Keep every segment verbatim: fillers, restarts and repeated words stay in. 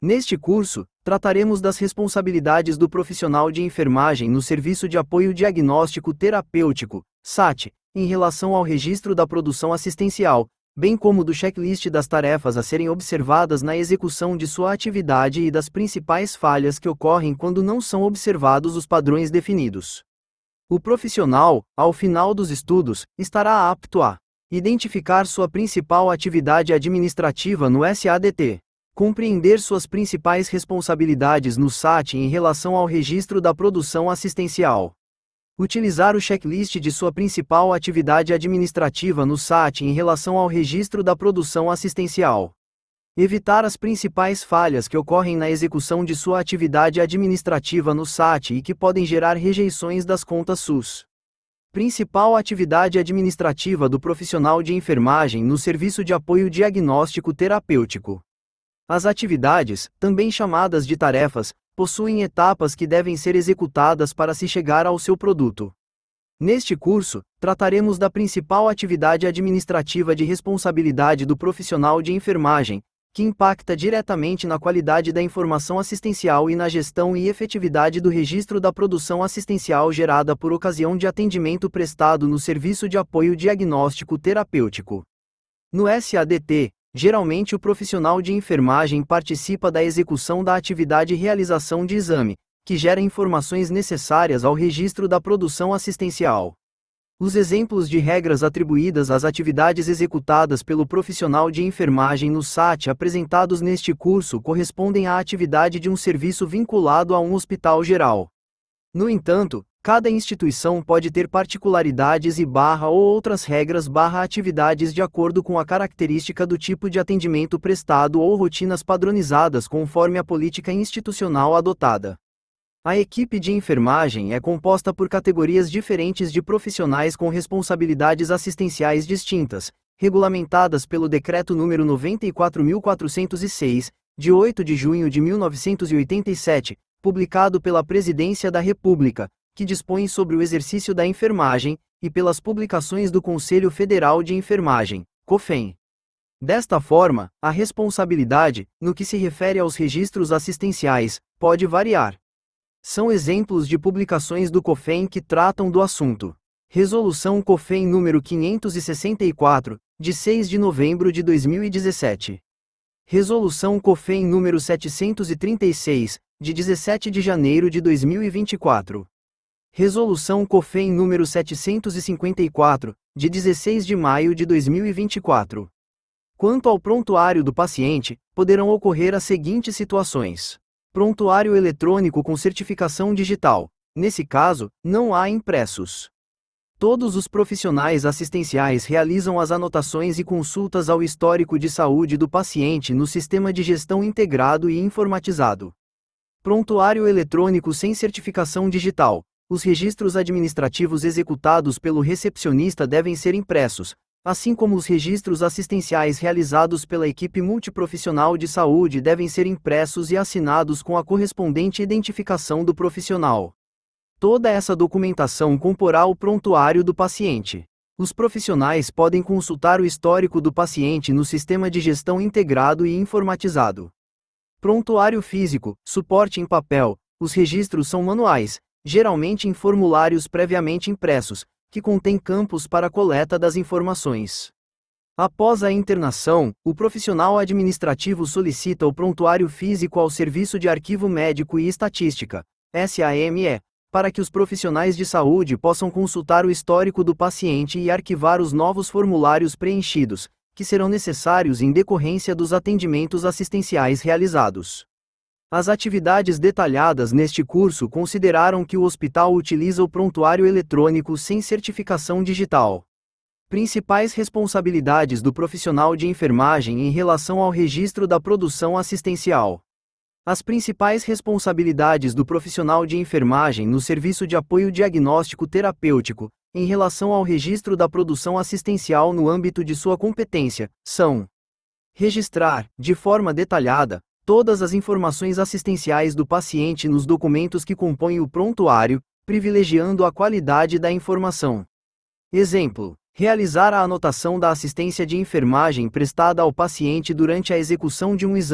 Neste curso, trataremos das responsabilidades do profissional de enfermagem no Serviço de Apoio Diagnóstico Terapêutico, S A T, em relação ao registro da produção assistencial, bem como do checklist das tarefas a serem observadas na execução de sua atividade e das principais falhas que ocorrem quando não são observados os padrões definidos. O profissional, ao final dos estudos, estará apto a identificar sua principal atividade administrativa no S A D T, compreender suas principais responsabilidades no S A T em relação ao registro da produção assistencial, utilizar o checklist de sua principal atividade administrativa no S A T em relação ao registro da produção assistencial, evitar as principais falhas que ocorrem na execução de sua atividade administrativa no S A T e que podem gerar rejeições das contas S U S. Principal atividade administrativa do profissional de enfermagem no Serviço de Apoio Diagnóstico Terapêutico. As atividades, também chamadas de tarefas, possuem etapas que devem ser executadas para se chegar ao seu produto. Neste curso, trataremos da principal atividade administrativa de responsabilidade do profissional de enfermagem, que impacta diretamente na qualidade da informação assistencial e na gestão e efetividade do registro da produção assistencial gerada por ocasião de atendimento prestado no Serviço de Apoio Diagnóstico Terapêutico. No S A D T, geralmente o profissional de enfermagem participa da execução da atividade realização de exame, que gera informações necessárias ao registro da produção assistencial. Os exemplos de regras atribuídas às atividades executadas pelo profissional de enfermagem no S A T apresentados neste curso correspondem à atividade de um serviço vinculado a um hospital geral. No entanto, cada instituição pode ter particularidades e barra ou outras regras barra atividades de acordo com a característica do tipo de atendimento prestado ou rotinas padronizadas conforme a política institucional adotada. A equipe de enfermagem é composta por categorias diferentes de profissionais com responsabilidades assistenciais distintas, regulamentadas pelo Decreto número noventa e quatro mil quatrocentos e seis, de oito de junho de mil novecentos e oitenta e sete, publicado pela Presidência da República, que dispõe sobre o exercício da enfermagem, e pelas publicações do Conselho Federal de Enfermagem, COFEN. Desta forma, a responsabilidade, no que se refere aos registros assistenciais, pode variar. São exemplos de publicações do COFEN que tratam do assunto. Resolução COFEN número quinhentos e sessenta e quatro, de seis de novembro de dois mil e dezessete. Resolução COFEN número setecentos e trinta e seis, de dezessete de janeiro de dois mil e vinte e quatro. Resolução COFEN número setecentos e cinquenta e quatro, de dezesseis de maio de dois mil e vinte e quatro. Quanto ao prontuário do paciente, poderão ocorrer as seguintes situações. Prontuário eletrônico com certificação digital. Nesse caso, não há impressos. Todos os profissionais assistenciais realizam as anotações e consultas ao histórico de saúde do paciente no sistema de gestão integrado e informatizado. Prontuário eletrônico sem certificação digital. Os registros administrativos executados pelo recepcionista devem ser impressos, assim como os registros assistenciais realizados pela equipe multiprofissional de saúde devem ser impressos e assinados com a correspondente identificação do profissional. Toda essa documentação comporá o prontuário do paciente. Os profissionais podem consultar o histórico do paciente no sistema de gestão integrado e informatizado. Prontuário físico, suporte em papel. Os registros são manuais, geralmente em formulários previamente impressos, que contém campos para a coleta das informações. Após a internação, o profissional administrativo solicita o prontuário físico ao Serviço de Arquivo Médico e Estatística, S A M E, para que os profissionais de saúde possam consultar o histórico do paciente e arquivar os novos formulários preenchidos, que serão necessários em decorrência dos atendimentos assistenciais realizados. As atividades detalhadas neste curso consideraram que o hospital utiliza o prontuário eletrônico sem certificação digital. Principais responsabilidades do profissional de enfermagem em relação ao registro da produção assistencial. As principais responsabilidades do profissional de enfermagem no Serviço de Apoio Diagnóstico Terapêutico, em relação ao registro da produção assistencial no âmbito de sua competência, são: registrar, de forma detalhada, todas as informações assistenciais do paciente nos documentos que compõem o prontuário, privilegiando a qualidade da informação. Exemplo: realizar a anotação da assistência de enfermagem prestada ao paciente durante a execução de um exame,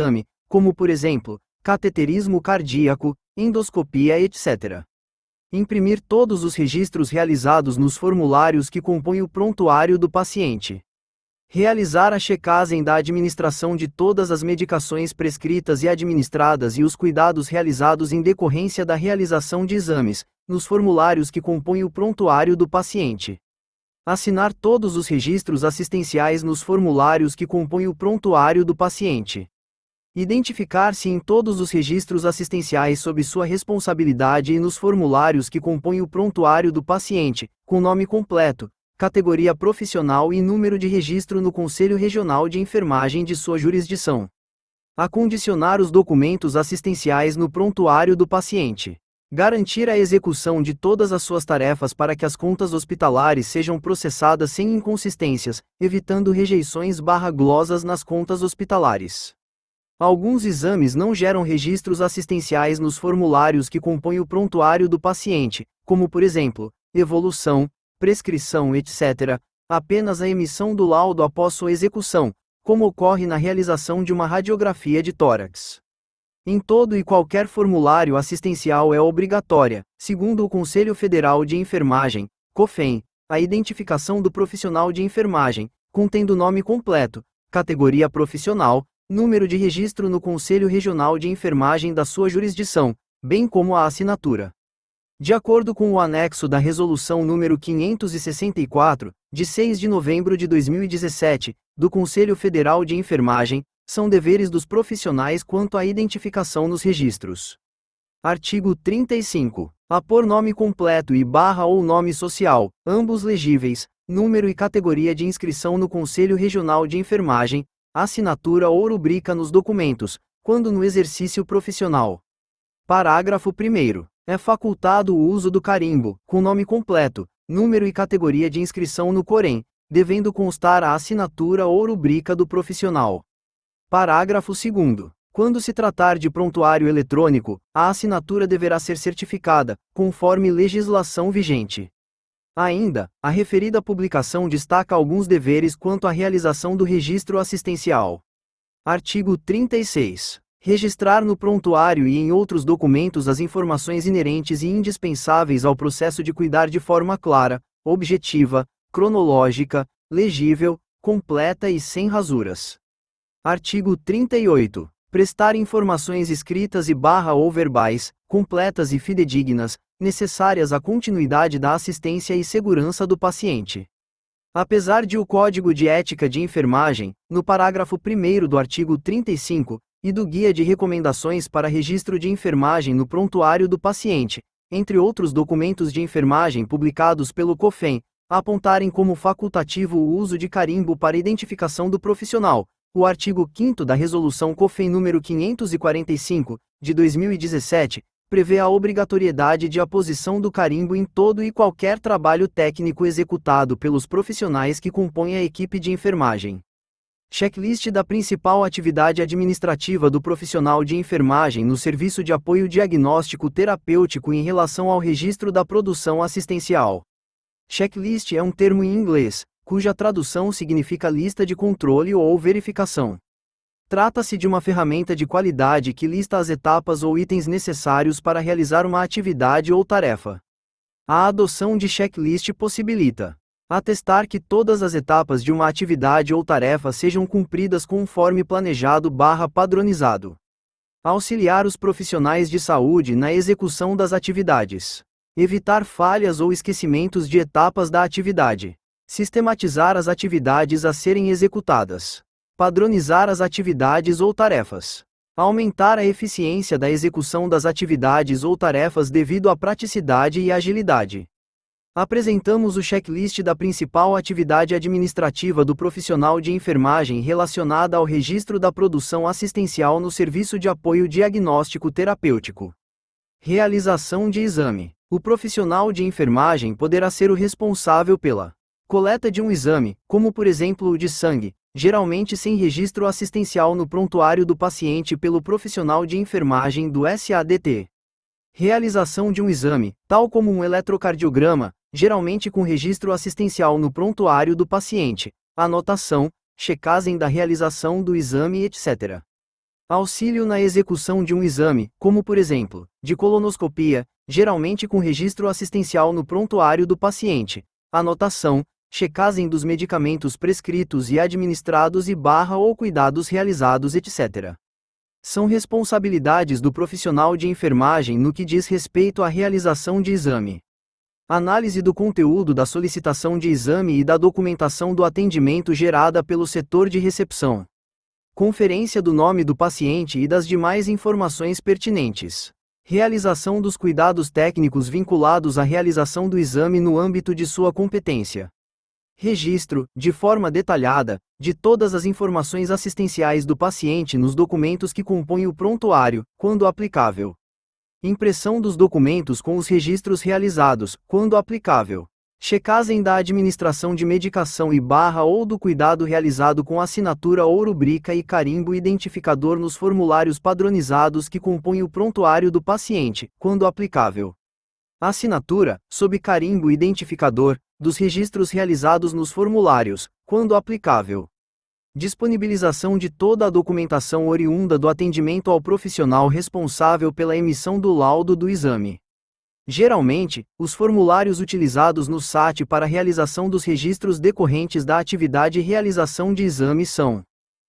como por exemplo, cateterismo cardíaco, endoscopia, etcétera. Imprimir todos os registros realizados nos formulários que compõem o prontuário do paciente. Realizar a checagem da administração de todas as medicações prescritas e administradas e os cuidados realizados em decorrência da realização de exames, nos formulários que compõem o prontuário do paciente. Assinar todos os registros assistenciais nos formulários que compõem o prontuário do paciente. Identificar-se em todos os registros assistenciais sob sua responsabilidade e nos formulários que compõem o prontuário do paciente, com nome completo, categoria profissional e número de registro no Conselho Regional de Enfermagem de sua jurisdição. Acondicionar os documentos assistenciais no prontuário do paciente. Garantir a execução de todas as suas tarefas para que as contas hospitalares sejam processadas sem inconsistências, evitando rejeições barra glosas nas contas hospitalares. Alguns exames não geram registros assistenciais nos formulários que compõem o prontuário do paciente, como por exemplo, evolução, prescrição, etcétera, apenas a emissão do laudo após sua execução, como ocorre na realização de uma radiografia de tórax. Em todo e qualquer formulário assistencial é obrigatória, segundo o Conselho Federal de Enfermagem, COFEN, a identificação do profissional de enfermagem, contendo nome completo, categoria profissional, número de registro no Conselho Regional de Enfermagem da sua jurisdição, bem como a assinatura. De acordo com o anexo da Resolução número quinhentos e sessenta e quatro, de seis de novembro de dois mil e dezessete, do Conselho Federal de Enfermagem, são deveres dos profissionais quanto à identificação nos registros. Artigo trinta e cinco. Apor nome completo e barra ou nome social, ambos legíveis, número e categoria de inscrição no Conselho Regional de Enfermagem, assinatura ou rubrica nos documentos, quando no exercício profissional. Parágrafo primeiro. É facultado o uso do carimbo, com nome completo, número e categoria de inscrição no COREN, devendo constar a assinatura ou rubrica do profissional. Parágrafo segundo. Quando se tratar de prontuário eletrônico, a assinatura deverá ser certificada, conforme legislação vigente. Ainda, a referida publicação destaca alguns deveres quanto à realização do registro assistencial. Artigo trinta e seis. Registrar no prontuário e em outros documentos as informações inerentes e indispensáveis ao processo de cuidar de forma clara, objetiva, cronológica, legível, completa e sem rasuras. Artigo trinta e oito. Prestar informações escritas e barra ou verbais, completas e fidedignas, necessárias à continuidade da assistência e segurança do paciente. Apesar de o Código de Ética de Enfermagem, no parágrafo primeiro do artigo trinta e cinco, e do Guia de Recomendações para Registro de Enfermagem no Prontuário do Paciente, entre outros documentos de enfermagem publicados pelo COFEN, apontarem como facultativo o uso de carimbo para identificação do profissional, o artigo quinto da Resolução COFEN número quinhentos e quarenta e cinco, de dois mil e dezessete, prevê a obrigatoriedade de aposição do carimbo em todo e qualquer trabalho técnico executado pelos profissionais que compõem a equipe de enfermagem. Checklist da principal atividade administrativa do profissional de enfermagem no serviço de apoio diagnóstico terapêutico em relação ao registro da produção assistencial. Checklist é um termo em inglês, cuja tradução significa lista de controle ou verificação. Trata-se de uma ferramenta de qualidade que lista as etapas ou itens necessários para realizar uma atividade ou tarefa. A adoção de checklist possibilita atestar que todas as etapas de uma atividade ou tarefa sejam cumpridas conforme planejado barra padronizado. Auxiliar os profissionais de saúde na execução das atividades. Evitar falhas ou esquecimentos de etapas da atividade. Sistematizar as atividades a serem executadas. Padronizar as atividades ou tarefas. Aumentar a eficiência da execução das atividades ou tarefas devido à praticidade e agilidade. Apresentamos o checklist da principal atividade administrativa do profissional de enfermagem relacionada ao registro da produção assistencial no serviço de apoio diagnóstico terapêutico. Realização de exame. O profissional de enfermagem poderá ser o responsável pela coleta de um exame, como por exemplo o de sangue, geralmente sem registro assistencial no prontuário do paciente pelo profissional de enfermagem do S A D T. Realização de um exame, tal como um eletrocardiograma, geralmente com registro assistencial no prontuário do paciente, anotação, checagem da realização do exame, etcétera. Auxílio na execução de um exame, como por exemplo, de colonoscopia, geralmente com registro assistencial no prontuário do paciente. Anotação, checagem dos medicamentos prescritos e administrados e barra ou cuidados realizados, etcétera. São responsabilidades do profissional de enfermagem no que diz respeito à realização de exame. Análise do conteúdo da solicitação de exame e da documentação do atendimento gerada pelo setor de recepção. Conferência do nome do paciente e das demais informações pertinentes. Realização dos cuidados técnicos vinculados à realização do exame no âmbito de sua competência. Registro, de forma detalhada, de todas as informações assistenciais do paciente nos documentos que compõem o prontuário, quando aplicável. Impressão dos documentos com os registros realizados, quando aplicável. Checagem da administração de medicação e barra ou do cuidado realizado com assinatura ou rubrica e carimbo identificador nos formulários padronizados que compõem o prontuário do paciente, quando aplicável. Assinatura, sob carimbo identificador, dos registros realizados nos formulários, quando aplicável. Disponibilização de toda a documentação oriunda do atendimento ao profissional responsável pela emissão do laudo do exame. Geralmente, os formulários utilizados no S A T para a realização dos registros decorrentes da atividade e realização de exame são: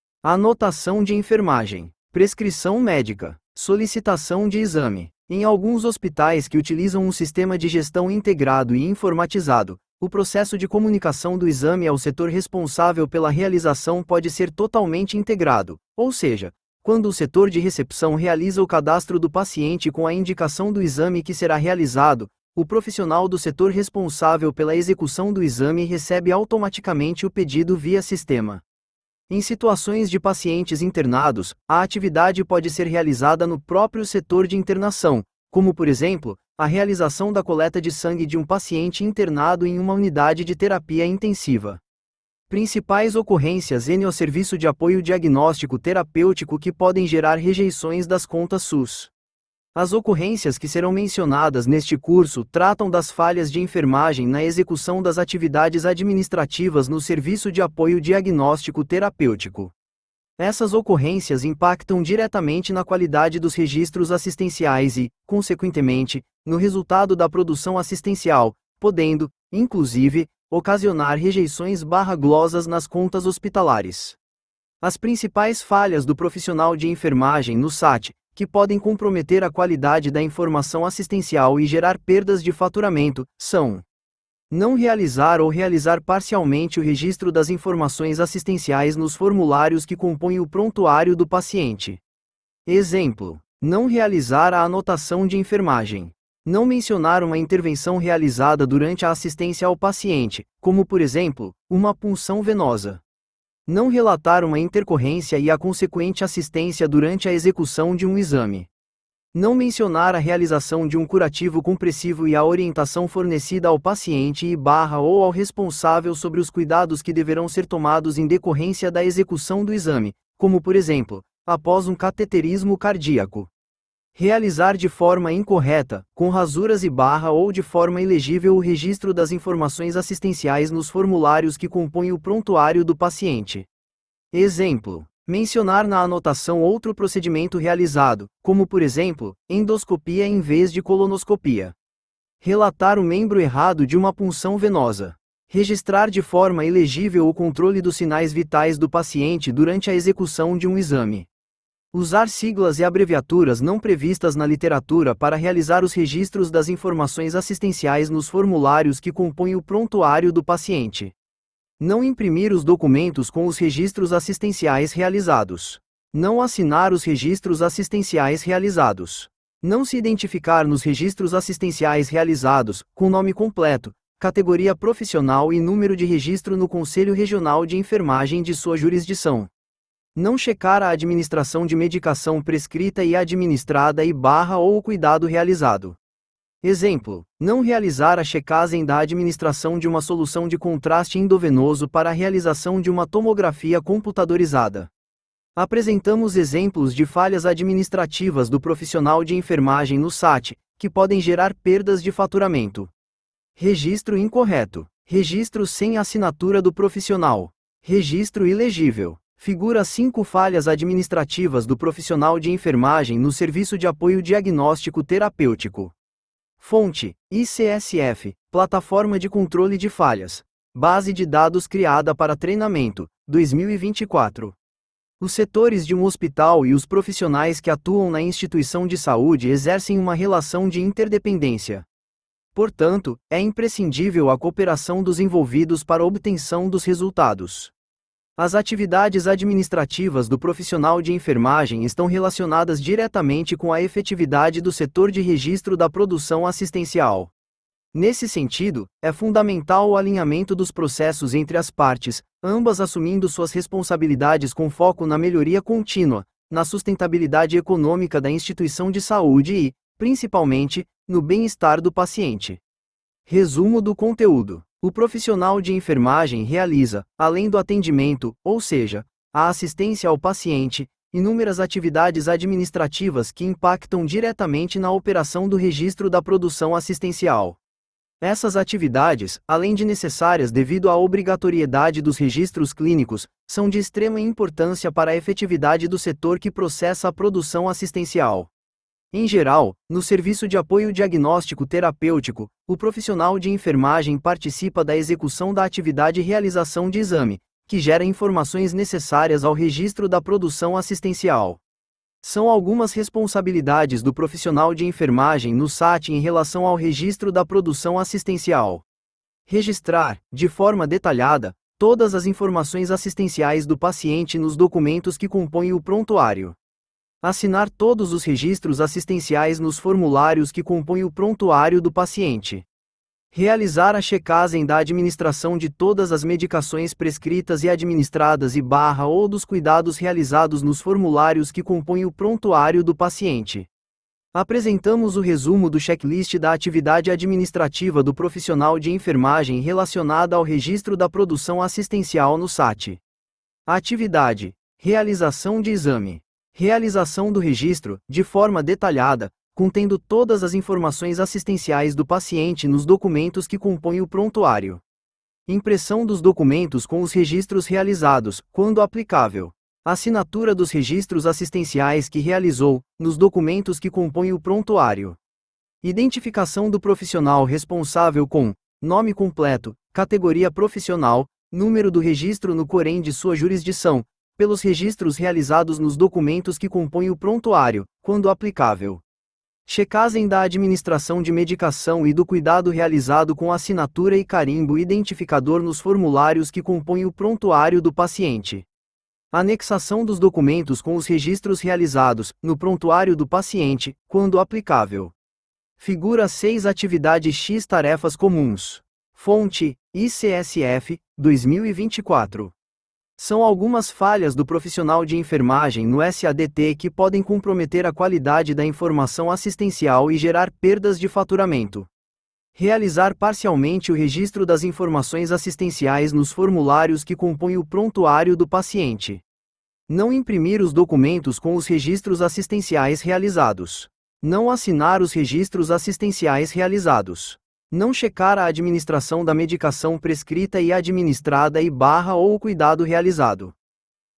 anotação de enfermagem, prescrição médica, solicitação de exame. Em alguns hospitais que utilizam um sistema de gestão integrado e informatizado, o processo de comunicação do exame ao setor responsável pela realização pode ser totalmente integrado, ou seja, quando o setor de recepção realiza o cadastro do paciente com a indicação do exame que será realizado, o profissional do setor responsável pela execução do exame recebe automaticamente o pedido via sistema. Em situações de pacientes internados, a atividade pode ser realizada no próprio setor de internação, como por exemplo, a realização da coleta de sangue de um paciente internado em uma unidade de terapia intensiva. Principais ocorrências N O Serviço de Apoio Diagnóstico Terapêutico que podem gerar rejeições das contas S U S. As ocorrências que serão mencionadas neste curso tratam das falhas de enfermagem na execução das atividades administrativas no Serviço de Apoio Diagnóstico Terapêutico. Essas ocorrências impactam diretamente na qualidade dos registros assistenciais e, consequentemente, no resultado da produção assistencial, podendo, inclusive, ocasionar rejeições barra glosas nas contas hospitalares. As principais falhas do profissional de enfermagem no S A T, que podem comprometer a qualidade da informação assistencial e gerar perdas de faturamento, são: não realizar ou realizar parcialmente o registro das informações assistenciais nos formulários que compõem o prontuário do paciente. Exemplo: não realizar a anotação de enfermagem. Não mencionar uma intervenção realizada durante a assistência ao paciente, como por exemplo, uma punção venosa. Não relatar uma intercorrência e a consequente assistência durante a execução de um exame. Não mencionar a realização de um curativo compressivo e a orientação fornecida ao paciente e barra ou ao responsável sobre os cuidados que deverão ser tomados em decorrência da execução do exame, como por exemplo, após um cateterismo cardíaco. Realizar de forma incorreta, com rasuras e barra ou de forma ilegível o registro das informações assistenciais nos formulários que compõem o prontuário do paciente. Exemplo: mencionar na anotação outro procedimento realizado, como por exemplo, endoscopia em vez de colonoscopia. Relatar o membro errado de uma punção venosa. Registrar de forma ilegível o controle dos sinais vitais do paciente durante a execução de um exame. Usar siglas e abreviaturas não previstas na literatura para realizar os registros das informações assistenciais nos formulários que compõem o prontuário do paciente. Não imprimir os documentos com os registros assistenciais realizados. Não assinar os registros assistenciais realizados. Não se identificar nos registros assistenciais realizados, com nome completo, categoria profissional e número de registro no Conselho Regional de Enfermagem de sua jurisdição. Não checar a administração de medicação prescrita e administrada e barra ou o cuidado realizado. Exemplo: não realizar a checagem da administração de uma solução de contraste endovenoso para a realização de uma tomografia computadorizada. Apresentamos exemplos de falhas administrativas do profissional de enfermagem no S A T, que podem gerar perdas de faturamento. Registro incorreto. Registro sem assinatura do profissional. Registro ilegível. Figura cinco falhas administrativas do profissional de enfermagem no serviço de apoio diagnóstico terapêutico. Fonte: I C S F, Plataforma de Controle de Falhas. Base de dados criada para treinamento, dois mil e vinte e quatro. Os setores de um hospital e os profissionais que atuam na instituição de saúde exercem uma relação de interdependência. Portanto, é imprescindível a cooperação dos envolvidos para a obtenção dos resultados. As atividades administrativas do profissional de enfermagem estão relacionadas diretamente com a efetividade do setor de registro da produção assistencial. Nesse sentido, é fundamental o alinhamento dos processos entre as partes, ambas assumindo suas responsabilidades com foco na melhoria contínua, na sustentabilidade econômica da instituição de saúde e, principalmente, no bem-estar do paciente. Resumo do conteúdo. O profissional de enfermagem realiza, além do atendimento, ou seja, a assistência ao paciente, inúmeras atividades administrativas que impactam diretamente na operação do registro da produção assistencial. Essas atividades, além de necessárias devido à obrigatoriedade dos registros clínicos, são de extrema importância para a efetividade do setor que processa a produção assistencial. Em geral, no serviço de apoio diagnóstico terapêutico, o profissional de enfermagem participa da execução da atividade realização de exame, que gera informações necessárias ao registro da produção assistencial. São algumas responsabilidades do profissional de enfermagem no S A T em relação ao registro da produção assistencial. Registrar, de forma detalhada, todas as informações assistenciais do paciente nos documentos que compõem o prontuário. Assinar todos os registros assistenciais nos formulários que compõem o prontuário do paciente. Realizar a checagem da administração de todas as medicações prescritas e administradas e barra ou dos cuidados realizados nos formulários que compõem o prontuário do paciente. Apresentamos o resumo do checklist da atividade administrativa do profissional de enfermagem relacionada ao registro da produção assistencial no S A T. Atividade: realização de exame. Realização do registro, de forma detalhada, contendo todas as informações assistenciais do paciente nos documentos que compõem o prontuário. Impressão dos documentos com os registros realizados, quando aplicável. Assinatura dos registros assistenciais que realizou, nos documentos que compõem o prontuário. Identificação do profissional responsável com nome completo, categoria profissional, número do registro no Corém de sua jurisdição, pelos registros realizados nos documentos que compõem o prontuário, quando aplicável. Checagem da administração de medicação e do cuidado realizado com assinatura e carimbo identificador nos formulários que compõem o prontuário do paciente. Anexação dos documentos com os registros realizados, no prontuário do paciente, quando aplicável. Figura seis Atividade X Tarefas comuns. Fonte: I C S F, dois mil e vinte e quatro. São algumas falhas do profissional de enfermagem no S A D T que podem comprometer a qualidade da informação assistencial e gerar perdas de faturamento. Realizar parcialmente o registro das informações assistenciais nos formulários que compõem o prontuário do paciente. Não imprimir os documentos com os registros assistenciais realizados. Não assinar os registros assistenciais realizados. Não checar a administração da medicação prescrita e administrada e barra ou o cuidado realizado.